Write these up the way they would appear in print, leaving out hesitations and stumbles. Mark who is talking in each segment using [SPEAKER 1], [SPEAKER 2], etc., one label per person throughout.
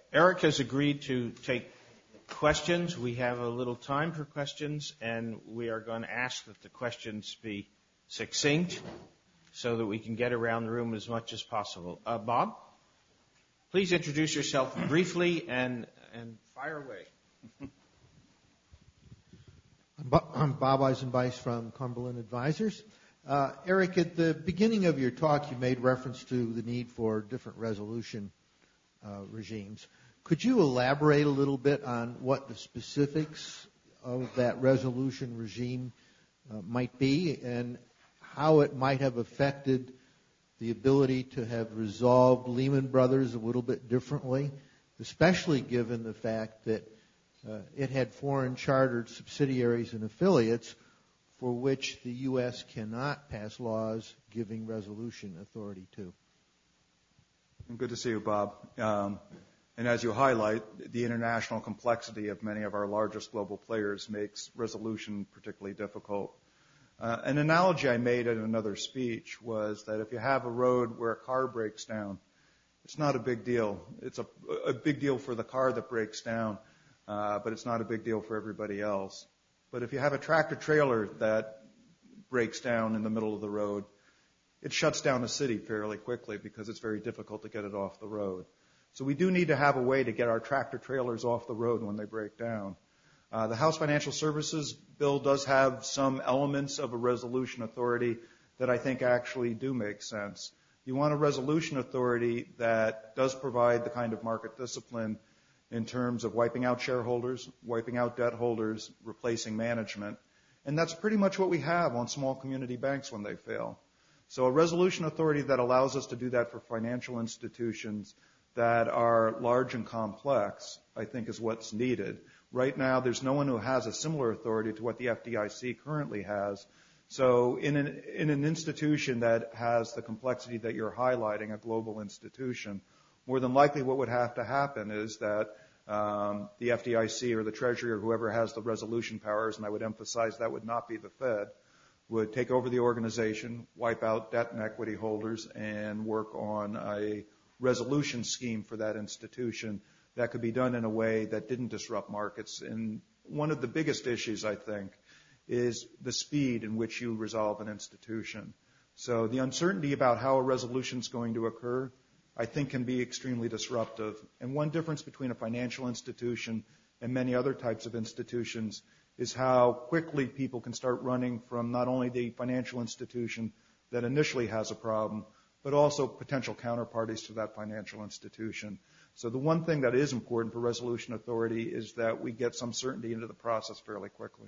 [SPEAKER 1] Eric has agreed to take questions. We have a little time for questions, and we are going to ask that the questions be succinct so that we can get around the room as much as possible. Bob, please introduce yourself briefly and fire away.
[SPEAKER 2] I'm Bob Eisenbeis from Cumberland Advisors. Eric, at the beginning of your talk, you made reference to the need for different resolution regimes. Could you elaborate a little bit on what the specifics of that resolution regime might be and how it might have affected the ability to have resolved Lehman Brothers a little bit differently, especially given the fact that it had foreign chartered subsidiaries and affiliates for which the U.S. cannot pass laws giving resolution authority to?
[SPEAKER 3] Good to see you, Bob. And as you highlight, the international complexity of many of our largest global players makes resolution particularly difficult. An analogy I made at another speech was that if you have a road where a car breaks down, it's not a big deal. It's a big deal for the car that breaks down, but it's not a big deal for everybody else. But if you have a tractor trailer that breaks down in the middle of the road, it shuts down a city fairly quickly because it's very difficult to get it off the road. So we do need to have a way to get our tractor trailers off the road when they break down. The House Financial Services Bill does have some elements of a resolution authority that I think actually do make sense. You want a resolution authority that does provide the kind of market discipline in terms of wiping out shareholders, wiping out debt holders, replacing management. And that's pretty much what we have on small community banks when they fail. So a resolution authority that allows us to do that for financial institutions that are large and complex, I think, is what's needed. Right now, there's no one who has a similar authority to what the FDIC currently has. So in an institution that has the complexity that you're highlighting, a global institution, more than likely what would have to happen is that the FDIC or the Treasury or whoever has the resolution powers, and I would emphasize that would not be the Fed, would take over the organization, wipe out debt and equity holders, and work on a resolution scheme for that institution that could be done in a way that didn't disrupt markets. And one of the biggest issues, I think, is the speed in which you resolve an institution. So the uncertainty about how a resolution is going to occur, I think, can be extremely disruptive. And one difference between a financial institution and many other types of institutions is how quickly people can start running from not only the financial institution that initially has a problem, but also potential counterparties to that financial institution. So the one thing that is important for resolution authority is that we get some certainty into the process fairly quickly.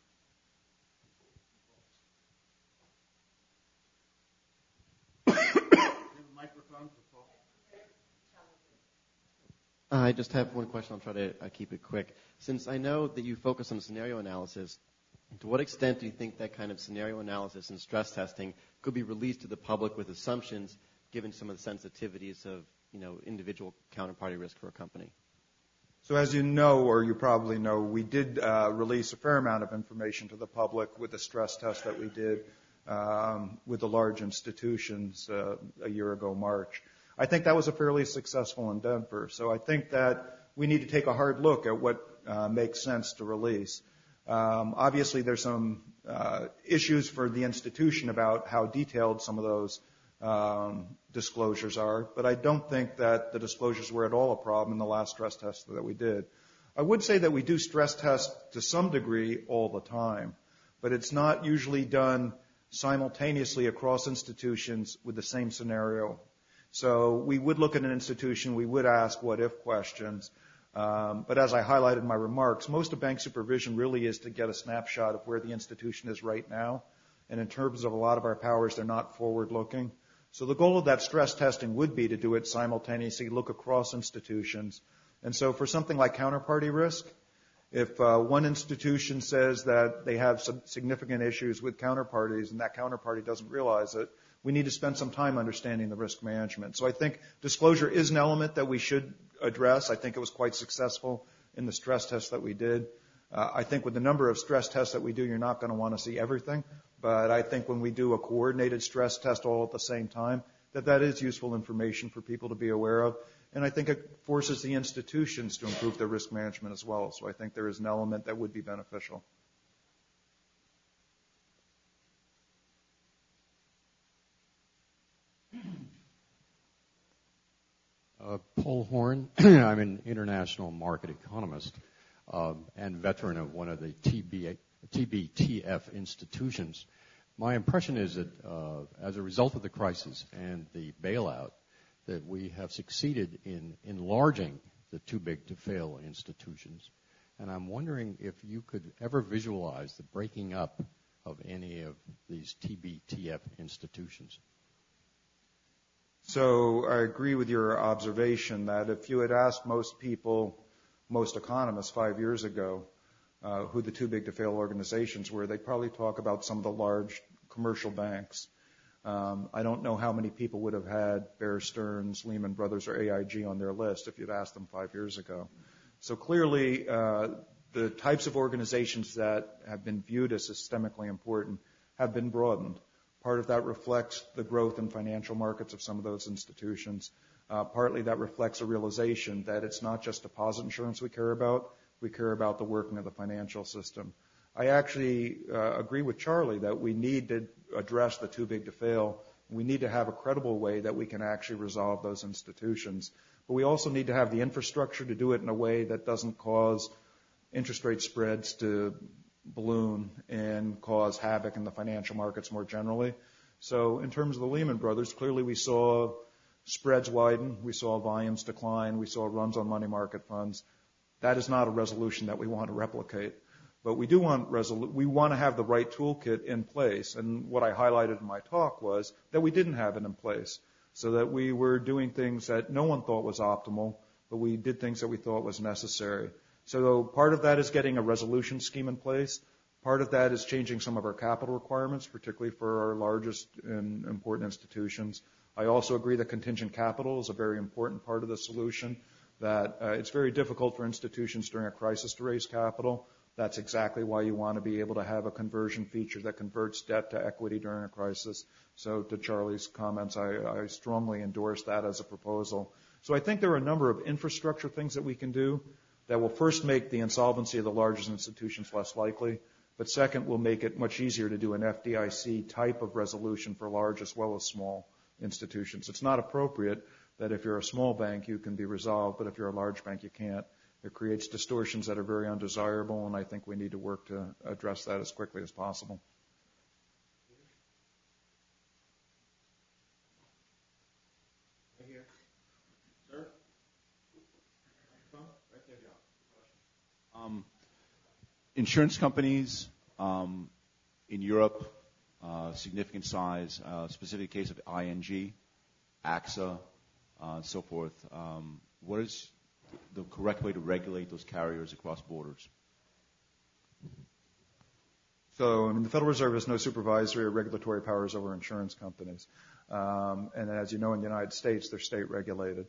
[SPEAKER 4] I just have one question. I'll try to keep it quick. Since I know that you focus on scenario analysis, to what extent do you think that kind of scenario analysis and stress testing could be released to the public with assumptions, given some of the sensitivities of, individual counterparty risk for a company?
[SPEAKER 3] So as you know, or you probably know, we did release a fair amount of information to the public with the stress test that we did with the large institutions a year ago, March. I think that was a fairly successful endeavor. So I think that we need to take a hard look at what makes sense to release. Obviously, there's some issues for the institution about how detailed some of those disclosures are, but I don't think that the disclosures were at all a problem in the last stress test that we did. I would say that we do stress test to some degree all the time, but it's not usually done simultaneously across institutions with the same scenario. So we would look at an institution, we would ask what-if questions, but as I highlighted in my remarks, most of bank supervision really is to get a snapshot of where the institution is right now, and in terms of a lot of our powers, they're not forward-looking. So the goal of that stress testing would be to do it simultaneously, look across institutions. And so for something like counterparty risk, if one institution says that they have some significant issues with counterparties and that counterparty doesn't realize it, we need to spend some time understanding the risk management. So I think disclosure is an element that we should address. I think it was quite successful in the stress test that we did. I think with the number of stress tests that we do, you're not going to want to see everything. But I think when we do a coordinated stress test all at the same time, that is useful information for people to be aware of. And I think it forces the institutions to improve their risk management as well. So I think there is an element that would be beneficial.
[SPEAKER 5] Paul Horn. I'm an international market economist and veteran of one of the TBTF institutions. My impression is that as a result of the crisis and the bailout, that we have succeeded in enlarging the too-big-to-fail institutions. And I'm wondering if you could ever visualize the breaking up of any of these TBTF institutions.
[SPEAKER 3] So I agree with your observation that if you had asked most people, most economists 5 years ago, who the too-big-to-fail organizations were, they'd probably talk about some of the large commercial banks. I don't know how many people would have had Bear Stearns, Lehman Brothers, or AIG on their list if you'd asked them 5 years ago. So clearly, the types of organizations that have been viewed as systemically important have been broadened. Part of that reflects the growth in financial markets of some of those institutions. Partly that reflects a realization that it's not just deposit insurance we care about the working of the financial system. I actually agree with Charlie that we need to address the too big to fail. We need to have a credible way that we can actually resolve those institutions. But we also need to have the infrastructure to do it in a way that doesn't cause interest rate spreads to balloon and cause havoc in the financial markets more generally. So in terms of the Lehman Brothers, clearly we saw spreads widen, we saw volumes decline, we saw runs on money market funds. That is not a resolution that we want to replicate. But we do want we want to have the right toolkit in place. And what I highlighted in my talk was that we didn't have it in place, so that we were doing things that no one thought was optimal, but we did things that we thought was necessary. So part of that is getting a resolution scheme in place. Part of that is changing some of our capital requirements, particularly for our largest and important institutions. I also agree that contingent capital is a very important part of the solution, that it's very difficult for institutions during a crisis to raise capital. That's exactly why you want to be able to have a conversion feature that converts debt to equity during a crisis. So to Charlie's comments, I strongly endorse that as a proposal. So I think there are a number of infrastructure things that we can do that will first make the insolvency of the largest institutions less likely, but second will make it much easier to do an FDIC type of resolution for large as well as small institutions. It's not appropriate that if you're a small bank you can be resolved, but if you're a large bank you can't. It creates distortions that are very undesirable, and I think we need to work to address that as quickly as possible.
[SPEAKER 1] Right here. Sir? Right there, John.
[SPEAKER 6] Insurance companies in Europe, significant size, specific case of ING, AXA, and so forth. What is the correct way to regulate those carriers across borders?
[SPEAKER 3] So, the Federal Reserve has no supervisory or regulatory powers over insurance companies. And as you know, in the United States, they're state regulated.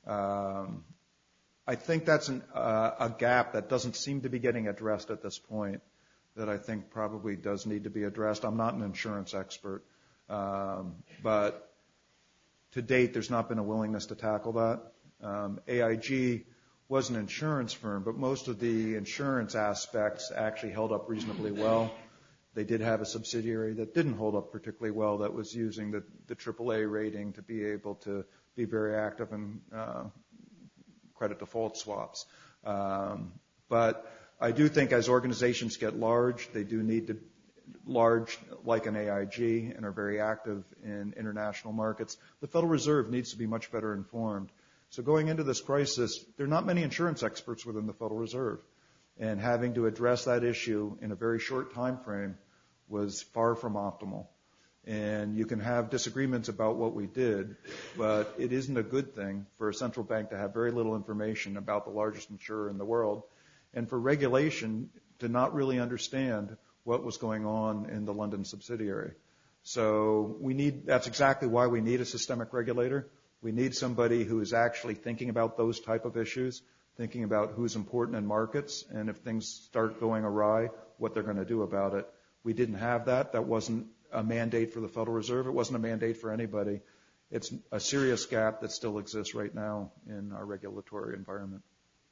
[SPEAKER 3] I think that's a gap that doesn't seem to be getting addressed at this point, that I think probably does need to be addressed. I'm not an insurance expert, but to date, there's not been a willingness to tackle that. AIG was an insurance firm, but most of the insurance aspects actually held up reasonably well. They did have a subsidiary that didn't hold up particularly well, that was using the AAA rating to be able to be very active in credit default swaps. But I do think as organizations get large, they do need to large like an AIG and are very active in international markets. The Federal Reserve needs to be much better informed. So going into this crisis, there are not many insurance experts within the Federal Reserve. And having to address that issue in a very short time frame was far from optimal. And you can have disagreements about what we did, but it isn't a good thing for a central bank to have very little information about the largest insurer in the world, and for regulation to not really understand what was going on in the London subsidiary. So that's exactly why we need a systemic regulator. We need somebody who is actually thinking about those type of issues, thinking about who's important in markets, and if things start going awry, what they're going to do about it. We didn't have that. That wasn't a mandate for the Federal Reserve. It wasn't a mandate for anybody. it's a serious gap that still exists right now in our regulatory environment.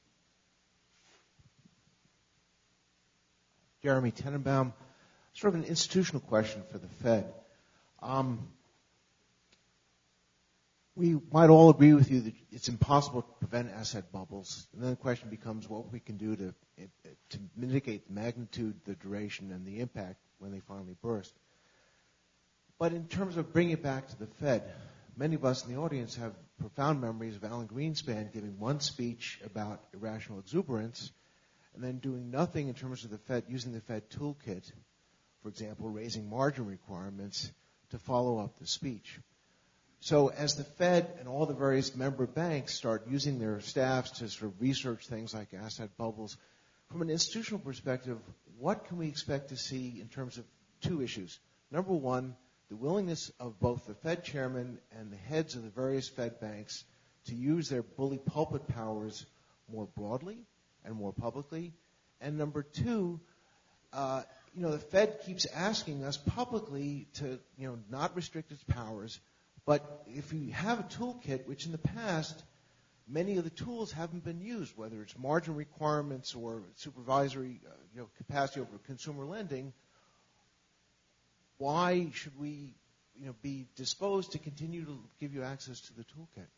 [SPEAKER 7] Jeremy Tenenbaum, sort of an institutional question for the Fed. We might all agree with you that it's impossible to prevent asset bubbles. And then the question becomes what we can do to mitigate the magnitude, the duration, and the impact when they finally burst. But in terms of bringing it back to the Fed, many of us in the audience have profound memories of Alan Greenspan giving one speech about irrational exuberance and then doing nothing in terms of the Fed, using the Fed toolkit, for example, raising margin requirements to follow up the speech. So as the Fed and all the various member banks start using their staffs to sort of research things like asset bubbles, from an institutional perspective, what can we expect to see in terms of two issues? Number one, the willingness of both the Fed chairman and the heads of the various Fed banks to use their bully pulpit powers more broadly and more publicly. And number two, the Fed keeps asking us publicly to, not restrict its powers. But if you have a toolkit, which in the past, many of the tools haven't been used, whether it's margin requirements or supervisory capacity over consumer lending, why should we be disposed to continue to give you access to the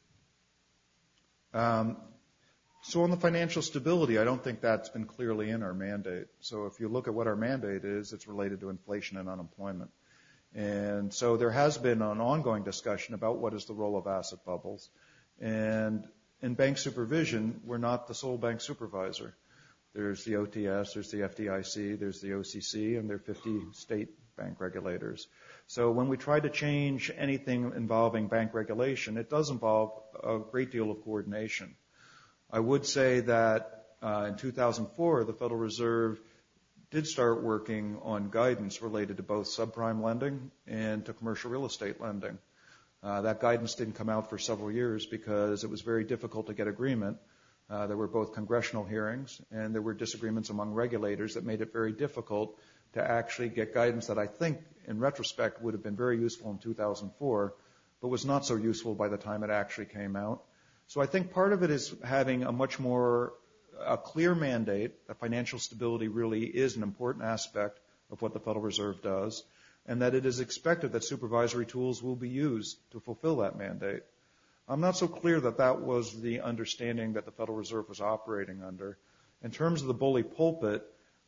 [SPEAKER 7] toolkit?
[SPEAKER 3] So on the financial stability, I don't think that's been clearly in our mandate. So if you look at what our mandate is, it's related to inflation and unemployment. And so there has been an ongoing discussion about what is the role of asset bubbles. And in bank supervision, we're not the sole bank supervisor. There's the OTS, there's the FDIC, there's the OCC, and there are 50 state bank regulators. So when we try to change anything involving bank regulation, it does involve a great deal of coordination. I would say that in 2004, the Federal Reserve did start working on guidance related to both subprime lending and to commercial real estate lending. That guidance didn't come out for several years because it was very difficult to get agreement. There were both congressional hearings and there were disagreements among regulators that made it very difficult to actually get guidance that I think, in retrospect, would have been very useful in 2004, but was not so useful by the time it actually came out. So I think part of it is having a clear mandate that financial stability really is an important aspect of what the Federal Reserve does, and that it is expected that supervisory tools will be used to fulfill that mandate. I'm not so clear that that was the understanding that the Federal Reserve was operating under. In terms of the bully pulpit,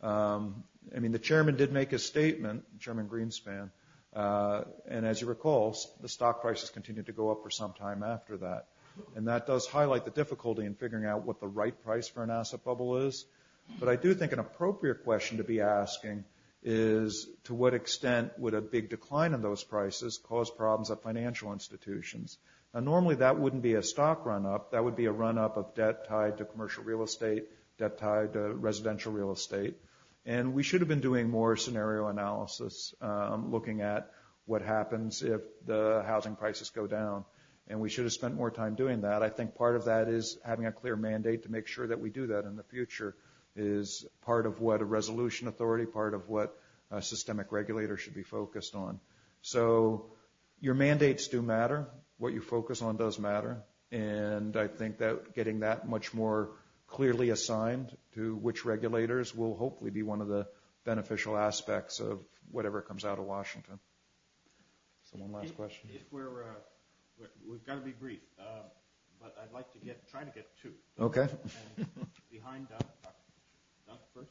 [SPEAKER 3] the chairman did make a statement, Chairman Greenspan, and as you recall, the stock prices continued to go up for some time after that. And that does highlight the difficulty in figuring out what the right price for an asset bubble is. But I do think an appropriate question to be asking is to what extent would a big decline in those prices cause problems at financial institutions? Now, normally that wouldn't be a stock run-up. That would be a run-up of debt tied to commercial real estate, debt tied to residential real estate. And we should have been doing more scenario analysis, looking at what happens if the housing prices go down. And we should have spent more time doing that. I think part of that is having a clear mandate to make sure that we do that in the future is part of what a resolution authority, part of what a systemic regulator should be focused on. So your mandates do matter. What you focus on does matter. And I think that getting that much more clearly assigned to which regulators will hopefully be one of the beneficial aspects of whatever comes out of Washington. So one last question.
[SPEAKER 1] We've got to be brief, but I'd like to try to get two.
[SPEAKER 3] Okay.
[SPEAKER 1] And behind Dunk first.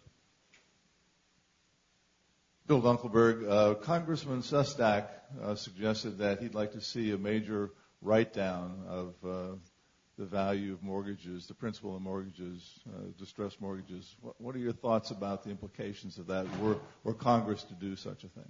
[SPEAKER 8] Bill Dunkelberg, Congressman Sustak suggested that he'd like to see a major write-down of the value of mortgages, the principal of mortgages, distressed mortgages. What are your thoughts about the implications of that, were Congress to do such a thing?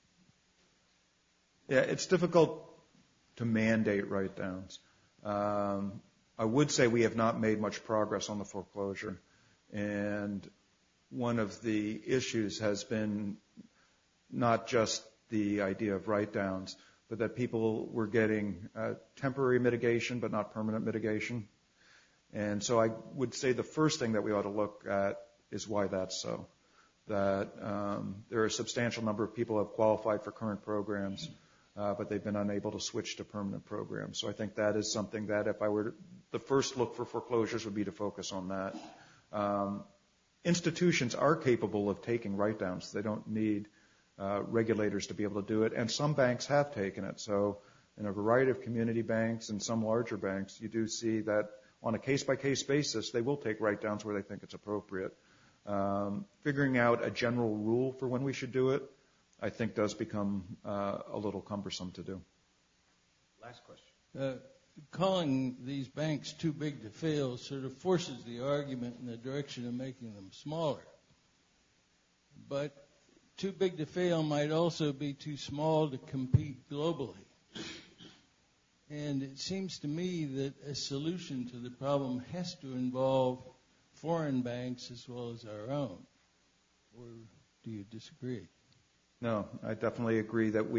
[SPEAKER 3] Yeah, it's difficult to mandate write-downs. I would say we have not made much progress on the foreclosure. And one of the issues has been not just the idea of write-downs, but that people were getting temporary mitigation but not permanent mitigation. And so I would say the first thing that we ought to look at is why that's so. That there are a substantial number of people who have qualified for current programs. but they've been unable to switch to permanent programs. So I think that is something that if I were to, the first look for foreclosures would be to focus on that. Institutions are capable of taking write-downs. They don't need regulators to be able to do it, and some banks have taken it. So in a variety of community banks and some larger banks, you do see that on a case-by-case basis, they will take write-downs where they think it's appropriate. Figuring out a general rule for when we should do it, I think does become a little cumbersome to do.
[SPEAKER 1] Last question.
[SPEAKER 9] Calling these banks too big to fail sort of forces the argument in the direction of making them smaller. But too big to fail might also be too small to compete globally. And it seems to me that a solution to the problem has to involve foreign banks as well as our own. Or do you disagree?
[SPEAKER 3] No, I definitely agree that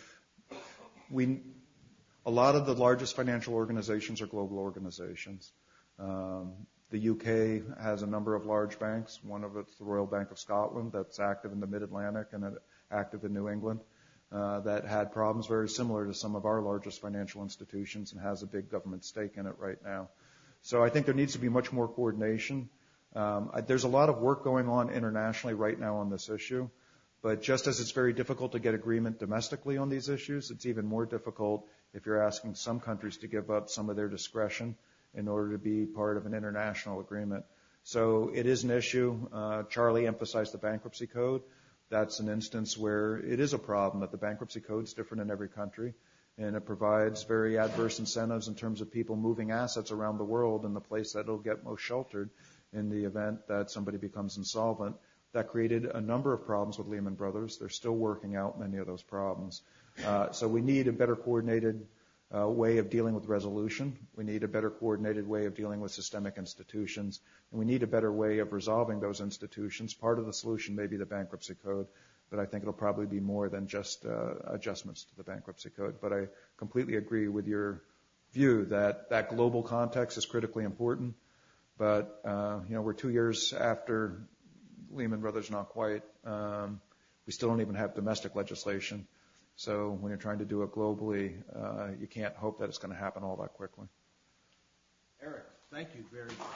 [SPEAKER 3] a lot of the largest financial organizations are global organizations. The UK has a number of large banks. One of it's the Royal Bank of Scotland that's active in the Mid-Atlantic and active in New England. That had problems very similar to some of our largest financial institutions and has a big government stake in it right now. So I think there needs to be much more coordination. There's a lot of work going on internationally right now on this issue, but just as it's very difficult to get agreement domestically on these issues, it's even more difficult if you're asking some countries to give up some of their discretion in order to be part of an international agreement. So it is an issue. Charlie emphasized the bankruptcy code. That's an instance where it is a problem that the bankruptcy code is different in every country, and it provides very adverse incentives in terms of people moving assets around the world in the place that will get most sheltered in the event that somebody becomes insolvent. That created a number of problems with Lehman Brothers. They're still working out many of those problems. So we need a better coordinated way of dealing with resolution. We need a better coordinated way of dealing with systemic institutions. And we need a better way of resolving those institutions. Part of the solution may be the bankruptcy code, but I think it'll probably be more than just adjustments to the bankruptcy code. But I completely agree with your view that that global context is critically important. But, we're 2 years after Lehman Brothers, not quite. We still don't even have domestic legislation. So when you're trying to do it globally, you can't hope that it's going to happen all that quickly.
[SPEAKER 1] Eric, thank you very much.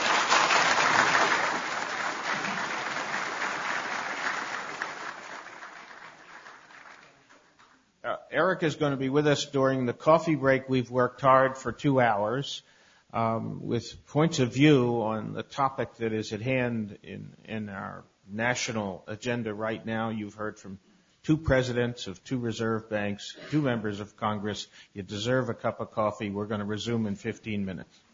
[SPEAKER 1] Eric is going to be with us during the coffee break. We've worked hard for 2 hours with points of view on the topic that is at hand in our national agenda right now. You've heard from 2 presidents of 2 reserve banks, 2 members of Congress. You deserve a cup of coffee. We're going to resume in 15 minutes.